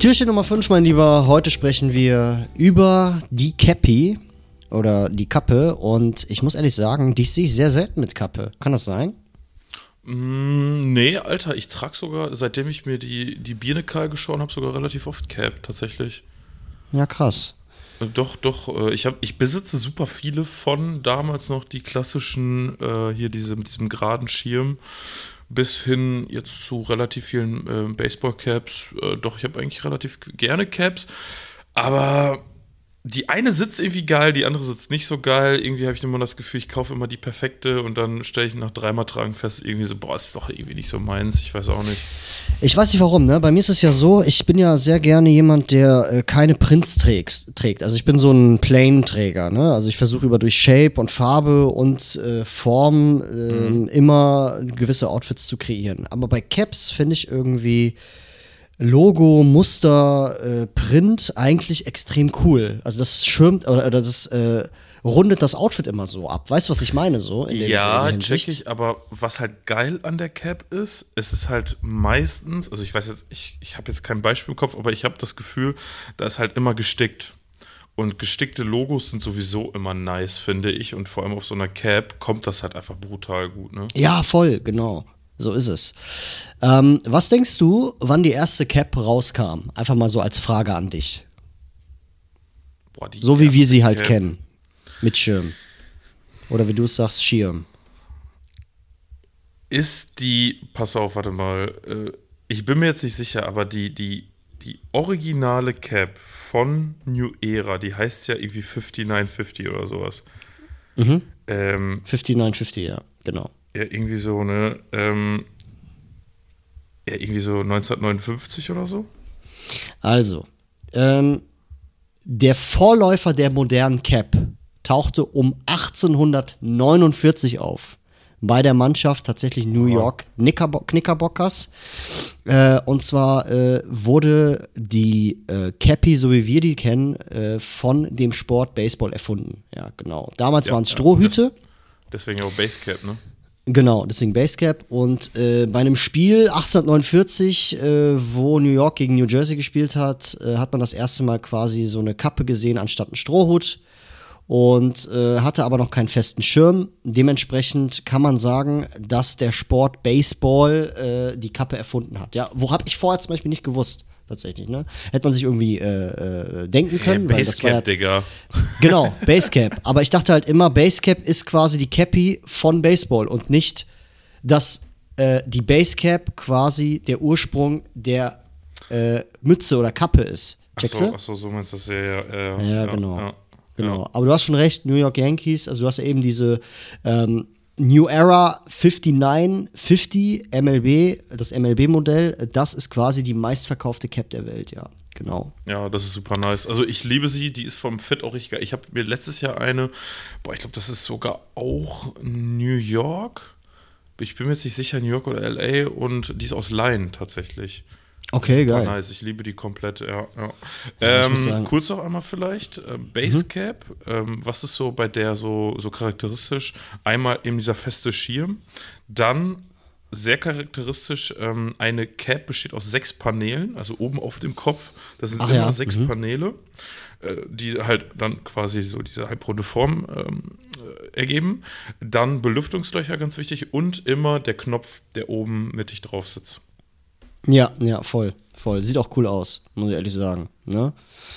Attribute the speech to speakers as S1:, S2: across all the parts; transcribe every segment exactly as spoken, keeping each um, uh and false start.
S1: Türchen Nummer fünf, mein Lieber. Heute sprechen wir über die Cappy oder die Kappe. Und ich muss ehrlich sagen, die sehe ich sehr selten mit Kappe. Kann das sein?
S2: Mm, nee, Alter, ich trage sogar, seitdem ich mir die, die Birne-Karl geschoren habe, sogar relativ oft Cap, tatsächlich.
S1: Ja, krass.
S2: Doch, doch, ich, hab, ich besitze super viele von damals noch die klassischen, äh, hier diese mit diesem geraden Schirm, bis hin jetzt zu relativ vielen äh, Baseball-Caps. Äh, doch, ich habe eigentlich relativ gerne Caps, aber die eine sitzt irgendwie geil, die andere sitzt nicht so geil. Irgendwie habe ich immer das Gefühl, ich kaufe immer die perfekte und dann stelle ich nach dreimal Tragen fest, irgendwie so, boah, ist doch irgendwie nicht so meins, ich weiß auch nicht.
S1: Ich weiß nicht warum, ne? Bei mir ist es ja so, ich bin ja sehr gerne jemand, der äh, keine Prints trägt, trägt. Also ich bin so ein Plain-Träger, ne? Also ich versuche über durch Shape und Farbe und äh, Form äh, mhm. immer gewisse Outfits zu kreieren. Aber bei Caps finde ich irgendwie Logo, Muster, äh, Print eigentlich extrem cool. Also das schirmt oder, oder das äh, rundet das Outfit immer so ab. Weißt du, was ich meine so? In
S2: ja, check ich, aber was halt geil an der Cap ist, es ist halt meistens, also ich weiß jetzt, ich, ich habe jetzt kein Beispiel im Kopf, aber ich habe das Gefühl, da ist halt immer gestickt. Und gestickte Logos sind sowieso immer nice, finde ich. Und vor allem auf so einer Cap kommt das halt einfach brutal gut, ne?
S1: Ja, voll, genau. So ist es. Ähm, was denkst du, wann die erste Cap rauskam? Einfach mal so als Frage an dich.
S2: Boah, die
S1: so wie wir sie halt
S2: Cap.
S1: kennen. Mit Schirm. Oder wie du es sagst, Schirm.
S2: Ist die, pass auf, warte mal, äh, ich bin mir jetzt nicht sicher, aber die, die, die originale Cap von New Era, die heißt ja irgendwie neunundfünfzig fünfzig oder sowas.
S1: Mhm.
S2: Ähm,
S1: neunundfünfzig fünfzig, ja, genau.
S2: Ja, irgendwie so, ne, ähm, ja, irgendwie so neunzehnhundertneunundfünfzig oder so.
S1: Also, ähm, der Vorläufer der modernen Cap tauchte um achtzehnhundertneunundvierzig auf. Bei der Mannschaft tatsächlich New York Knickerbo- Knickerbockers. Äh, und zwar äh, wurde die äh, Cappy, so wie wir die kennen, äh, von dem Sport Baseball erfunden. Ja, genau. Damals
S2: Ja,
S1: waren es
S2: ja,
S1: Strohhüte.
S2: Das, deswegen auch Basecap, ne?
S1: Genau, deswegen Basecap. Und äh, bei einem Spiel achtzehnhundertneunundvierzig, äh, wo New York gegen New Jersey gespielt hat, äh, hat man das erste Mal quasi so eine Kappe gesehen anstatt einen Strohhut. Und äh, hatte aber noch keinen festen Schirm. Dementsprechend kann man sagen, dass der Sport Baseball äh, die Kappe erfunden hat. Ja, wo habe ich vorher zum Beispiel nicht gewusst, tatsächlich. Ne? Hätte man sich irgendwie äh, äh, denken können.
S2: Hey,
S1: weil das war ja,
S2: Basecap, Digga.
S1: Genau, Basecap. Aber ich dachte halt immer, Basecap ist quasi die Cappy von Baseball und nicht, dass äh, die Basecap quasi der Ursprung der äh, Mütze oder Kappe ist. Checkst du?
S2: Achso, ach so, so meinst du das, ja, ja. Ja,
S1: ja genau.
S2: Ja.
S1: Genau,
S2: Ja.
S1: aber du hast schon recht, New York Yankees, also du hast ja eben diese ähm, New Era neunundfünfzig fünfzig M L B, das M L B-Modell, das ist quasi die meistverkaufte Cap der Welt, ja, genau.
S2: Ja, das ist super nice. Also ich liebe sie, die ist vom Fit auch richtig geil. Ich habe mir letztes Jahr eine, boah, ich glaube, das ist sogar auch New York. Ich bin mir jetzt nicht sicher, New York oder L A, und die ist aus Line tatsächlich.
S1: Okay,
S2: super
S1: geil.
S2: Nice, ich liebe die komplett, ja. ja.
S1: Ja, ich muss
S2: ähm,
S1: sagen-
S2: kurz noch einmal vielleicht, äh, Basecap, mhm. ähm, was ist so bei der so, so charakteristisch? Einmal eben dieser feste Schirm, dann sehr charakteristisch, ähm, eine Cap besteht aus sechs Paneelen, also oben auf dem Kopf, das sind
S1: Ach
S2: immer
S1: ja,
S2: sechs
S1: mhm.
S2: Paneele, äh, die halt dann quasi so diese halbrunde Form ähm, äh, ergeben. Dann Belüftungslöcher, ganz wichtig, und immer der Knopf, der oben mittig drauf sitzt.
S1: Ja, ja, voll, voll. Sieht auch cool aus, muss ich ehrlich sagen. Ne?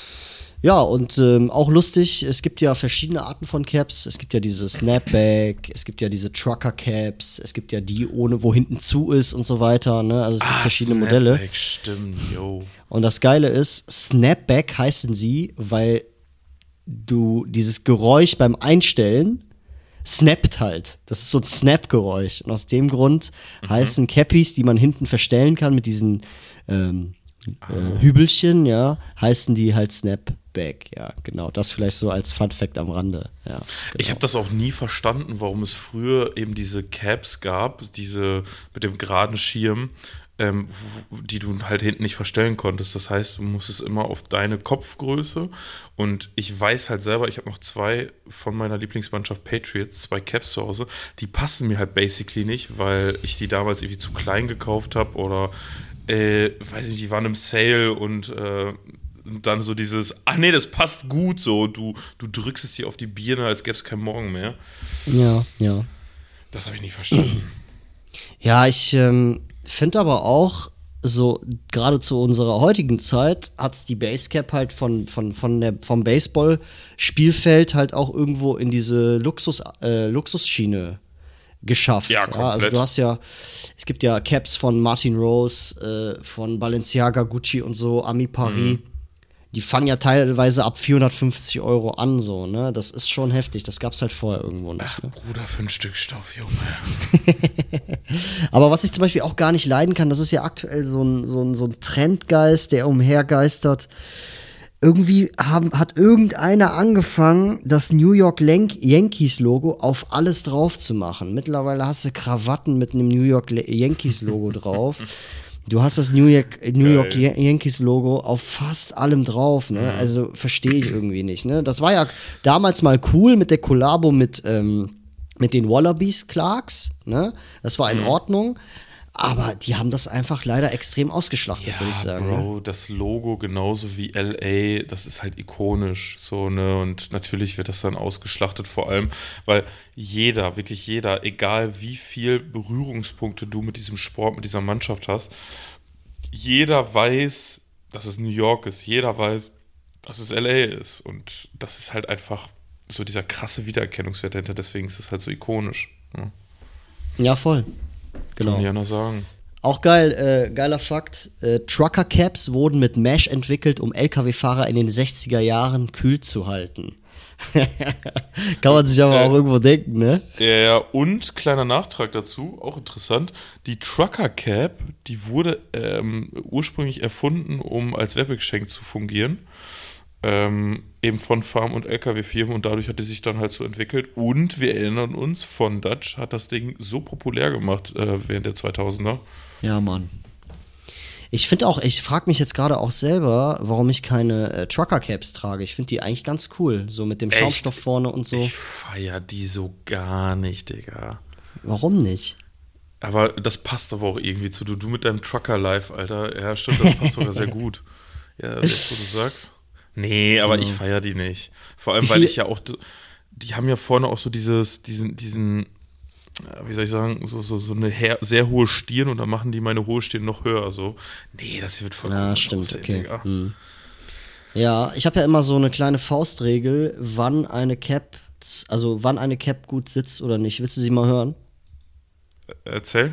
S1: Ja, und ähm, auch lustig, es gibt ja verschiedene Arten von Caps. Es gibt ja diese Snapback, es gibt ja diese Trucker-Caps, es gibt ja die ohne, wo hinten zu ist und so weiter. Ne? Also es gibt
S2: Ah,
S1: verschiedene
S2: Snapback,
S1: Modelle.
S2: Stimmt, yo.
S1: Und das Geile ist, Snapback heißen sie, weil du dieses Geräusch beim Einstellen snappt halt. Das ist so ein Snap-Geräusch. Und aus dem Grund mhm. heißen Cappies, die man hinten verstellen kann mit diesen ähm,
S2: ah.
S1: äh, Hübelchen, ja, heißen die halt Snapback. Ja, genau. Das vielleicht so als Fun-Fact am Rande. Ja, genau.
S2: Ich habe das auch nie verstanden, warum es früher eben diese Caps gab, diese mit dem geraden Schirm, ähm, w- die du halt hinten nicht verstellen konntest. Das heißt, du musstest immer auf deine Kopfgröße, und ich weiß halt selber, ich habe noch zwei von meiner Lieblingsmannschaft Patriots, zwei Caps zu Hause, die passen mir halt basically nicht, weil ich die damals irgendwie zu klein gekauft habe oder äh, weiß nicht, die waren im Sale und äh, dann so dieses, ach nee, das passt gut so, du, du drückst es dir auf die Birne, als gäbe es keinen Morgen mehr.
S1: Ja, ja.
S2: Das habe ich nicht verstanden.
S1: Ja, ich ähm, finde aber auch, so gerade zu unserer heutigen Zeit hat es die Basecap halt von, von, von der, vom Baseball-Spielfeld halt auch irgendwo in diese Luxus, äh, Luxusschiene geschafft.
S2: Ja,
S1: ja, also du hast ja, es gibt ja Caps von Martin Rose, äh, von Balenciaga, Gucci und so, Ami Paris. Mhm. Die fangen ja teilweise ab vierhundertfünfzig Euro an, so, ne? Das ist schon heftig. Das gab's halt vorher irgendwo nicht.
S2: Ach,
S1: ne?
S2: Bruder, für ein Stück Stoff, Junge.
S1: Aber was ich zum Beispiel auch gar nicht leiden kann, das ist ja aktuell so ein, so ein, so ein Trendgeist, der umhergeistert. Irgendwie haben, hat irgendeiner angefangen, das New York Yankees-Logo auf alles drauf zu machen. Mittlerweile hast du Krawatten mit einem New York Yankees-Logo drauf. Du hast das New York, New York Yankees-Logo auf fast allem drauf, ne? Mhm. Also verstehe ich irgendwie nicht, ne? Das war ja damals mal cool mit der Kollabo mit, ähm, mit den Wallabies Clarks, ne? Das war in mhm. Ordnung. Aber die haben das einfach leider extrem ausgeschlachtet, ja, würde ich sagen.
S2: Bro,
S1: ne?
S2: Das Logo genauso wie L A, das ist halt ikonisch, so, ne? Und natürlich wird das dann ausgeschlachtet, vor allem, weil jeder, wirklich jeder, egal wie viel Berührungspunkte du mit diesem Sport, mit dieser Mannschaft hast, jeder weiß, dass es New York ist, jeder weiß, dass es L A ist. Und das ist halt einfach so dieser krasse Wiedererkennungswert dahinter, deswegen ist es halt so ikonisch. Ne?
S1: Ja, voll. Genau.
S2: Kann ich ja noch sagen.
S1: Auch geil, äh, geiler Fakt, äh, Trucker-Caps wurden mit Mesh entwickelt, um L K W-Fahrer in den sechziger Jahren kühl zu halten. Kann man sich aber äh, auch irgendwo denken, ne?
S2: Ja, ja, und kleiner Nachtrag dazu, auch interessant, die Trucker-Cap, die wurde ähm, ursprünglich erfunden, um als Werbegeschenk zu fungieren. Ähm, eben von Farm- und L K W-Firmen und dadurch hat die sich dann halt so entwickelt und wir erinnern uns, von Dutch hat das Ding so populär gemacht äh, während der zweitausender.
S1: Ja, Mann. Ich finde auch, ich frage mich jetzt gerade auch selber, warum ich keine äh, Trucker-Caps trage. Ich finde die eigentlich ganz cool, so mit dem
S2: Echt?
S1: Schaumstoff vorne und so.
S2: Ich feier die so gar nicht, Digga.
S1: Warum nicht?
S2: Aber das passt aber auch irgendwie zu du, du mit deinem Trucker-Life, Alter. Ja, stimmt, das passt sogar sehr gut. Ja, jetzt, wo du sagst. Nee, aber genau. Ich feiere die nicht. Vor allem, weil ich ja auch, die haben ja vorne auch so dieses, diesen, diesen, wie soll ich sagen, so, so, so eine her- sehr hohe Stirn und dann machen die meine hohe Stirn noch höher. So. Nee, das wird voll
S1: Ja, stimmt, aussehen, okay. Hm. Ja, ich habe ja immer so eine kleine Faustregel, wann eine Cap, also wann eine Cap gut sitzt oder nicht. Willst du sie mal hören?
S2: Erzähl.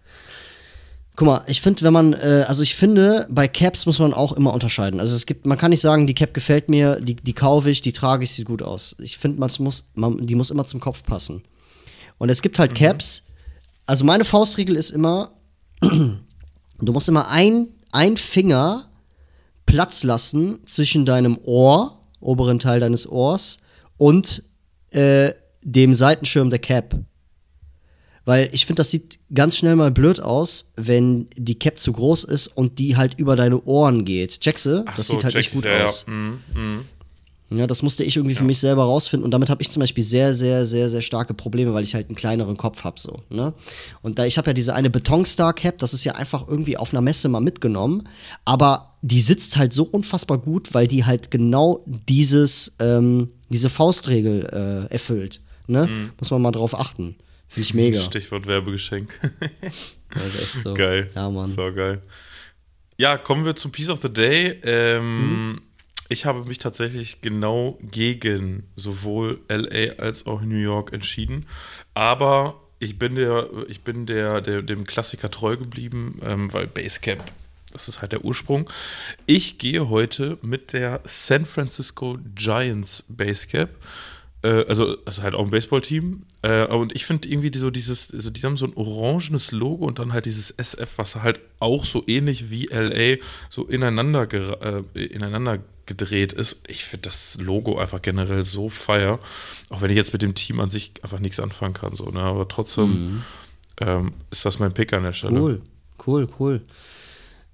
S1: Guck mal, ich finde, wenn man, äh, also ich finde, bei Caps muss man auch immer unterscheiden. Also es gibt, man kann nicht sagen, die Cap gefällt mir, die, die kaufe ich, die trage ich, sieht gut aus. Ich finde, man muss, man, die muss immer zum Kopf passen. Und es gibt halt mhm. Caps, also meine Faustregel ist immer, du musst immer ein, ein Finger Platz lassen zwischen deinem Ohr, oberen Teil deines Ohrs, und äh, dem Seitenschirm der Cap. Weil ich finde, das sieht ganz schnell mal blöd aus, wenn die Cap zu groß ist und die halt über deine Ohren geht. Checkst du? Das so, sieht halt nicht gut ja, aus. Ja. Mm, mm. Ja, das musste ich irgendwie ja. für mich selber rausfinden. Und damit habe ich zum Beispiel sehr, sehr, sehr, sehr starke Probleme, weil ich halt einen kleineren Kopf habe. So, ne? Und da ich habe ja diese eine Betonstar-Cap, das ist ja einfach irgendwie auf einer Messe mal mitgenommen. Aber die sitzt halt so unfassbar gut, weil die halt genau dieses, ähm, diese Faustregel äh, erfüllt. Ne? Mm. Muss man mal drauf achten. Finde ich mega.
S2: Stichwort Werbegeschenk.
S1: Das ist echt so.
S2: Geil.
S1: Ja, Mann.
S2: So geil. Ja, kommen wir zum Piece of the Day. Ähm, mhm. Ich habe mich tatsächlich genau gegen sowohl L A als auch New York entschieden. Aber ich bin der, ich bin der, der dem Klassiker treu geblieben, ähm, weil Basecap, das ist halt der Ursprung. Ich gehe heute mit der San Francisco Giants Basecap. Also, also halt auch ein Baseballteam. Äh, und ich finde irgendwie die, so dieses, also die haben so ein orangenes Logo und dann halt dieses S F, was halt auch so ähnlich wie L A so ineinander, ger- äh, ineinander gedreht ist. Ich finde das Logo einfach generell so feier. Auch wenn ich jetzt mit dem Team an sich einfach nichts anfangen kann. So, ne? Aber trotzdem mhm. ähm, ist das mein Pick an der Stelle.
S1: Cool, cool, cool.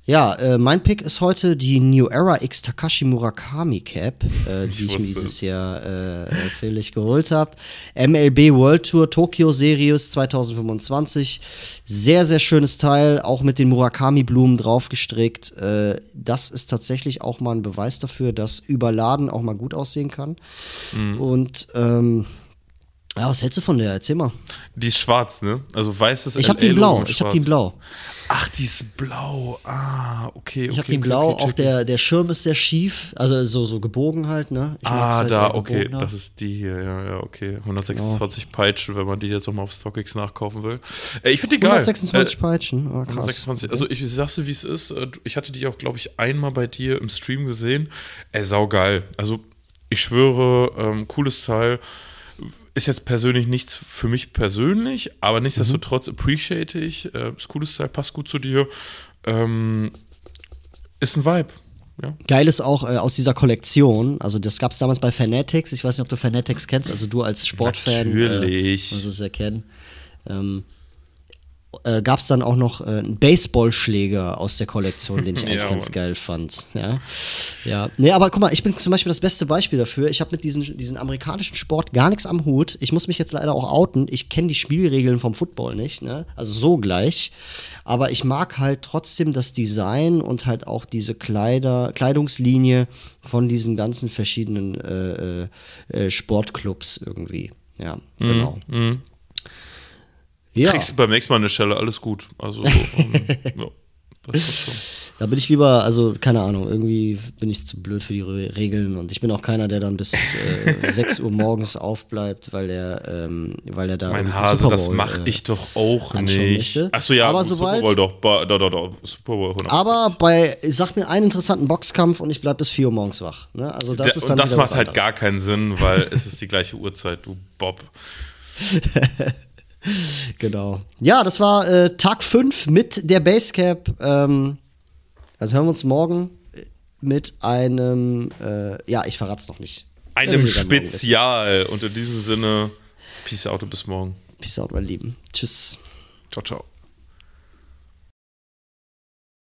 S1: Ja, äh, mein Pick ist heute die New Era X Takashi Murakami Cap, äh, die ich, ich mir dieses es. Jahr äh, natürlich geholt habe. M L B World Tour Tokyo Series zwanzig fünfundzwanzig. Sehr, sehr schönes Teil, auch mit den Murakami-Blumen drauf gestrickt. Äh, das ist tatsächlich auch mal ein Beweis dafür, dass überladen auch mal gut aussehen kann. Mhm. Und ähm, ja, was hältst du von der? Erzähl mal.
S2: Die ist schwarz, ne? Also weißes
S1: Ich hab die blau, ich hab die blau.
S2: Ach, die ist blau. Ah, okay, okay.
S1: Ich hab
S2: okay,
S1: die blau,
S2: okay,
S1: auch der, der Schirm ist sehr schief, also so, so gebogen halt, ne? Ich
S2: ah,
S1: halt
S2: da, okay, das ist die hier, ja, ja, okay. hundertsechsundzwanzig genau. Peitschen, wenn man die jetzt nochmal auf StockX nachkaufen will. Äh, ich finde die geil.
S1: hundertsechsundzwanzig
S2: äh,
S1: Peitschen, oh, krass.
S2: hundertsechsundzwanzig, also ich sag's dir, wie es ist. Ich hatte die auch, glaube ich, einmal bei dir im Stream gesehen. Ey, saugeil. Also, ich schwöre, ähm, cooles Teil. Ist jetzt persönlich nichts für mich persönlich, aber nichtsdestotrotz mhm. appreciate ich. Äh, ist cooles Style, passt gut zu dir. Ähm, ist ein Vibe. Ja.
S1: Geil ist auch äh, aus dieser Kollektion, also das gab es damals bei Fanatics. Ich weiß nicht, ob du Fanatics kennst, also du als Sportfan.
S2: Natürlich.
S1: Äh, musst es erkennen. Ähm, Äh, gab es dann auch noch äh, einen Baseballschläger aus der Kollektion, den ich eigentlich ja, ganz Mann. geil fand. Ja. ja. Nee, aber guck mal, ich bin zum Beispiel das beste Beispiel dafür. Ich habe mit diesem diesen amerikanischen Sport gar nichts am Hut. Ich muss mich jetzt leider auch outen. Ich kenne die Spielregeln vom Football nicht, ne? Also so gleich. Aber ich mag halt trotzdem das Design und halt auch diese Kleider, Kleidungslinie von diesen ganzen verschiedenen äh, äh, Sportclubs irgendwie. Ja, mhm. genau.
S2: Mhm. Ja. Kriegst du beim nächsten Mal eine Schelle, alles gut. Also, um, ja, das ist schon.
S1: Da bin ich lieber, also keine Ahnung, irgendwie bin ich zu blöd für die Re- Regeln und ich bin auch keiner, der dann bis äh, sechs Uhr morgens aufbleibt, weil er, ähm, weil er da.
S2: Mein Hase, Bowl, das mache äh, ich doch auch nicht. Achso, ja,
S1: aber
S2: Super
S1: sobald,
S2: Bowl doch, doch, doch, doch, Super Bowl hundert Prozent.
S1: Aber bei, sag mir einen interessanten Boxkampf und ich bleib bis vier Uhr morgens wach. Ne? Also das
S2: der,
S1: ist dann
S2: und das macht halt
S1: anderes.
S2: gar keinen Sinn, weil es ist die gleiche Uhrzeit, du Bob.
S1: Genau. Ja, das war äh, Tag fünf mit der Basecap. Ähm, also hören wir uns morgen mit einem, äh, ja, ich verrat's noch nicht.
S2: Einem Spezial. Und in diesem Sinne, Peace out und bis morgen.
S1: Peace out, meine Lieben. Tschüss.
S2: Ciao, ciao.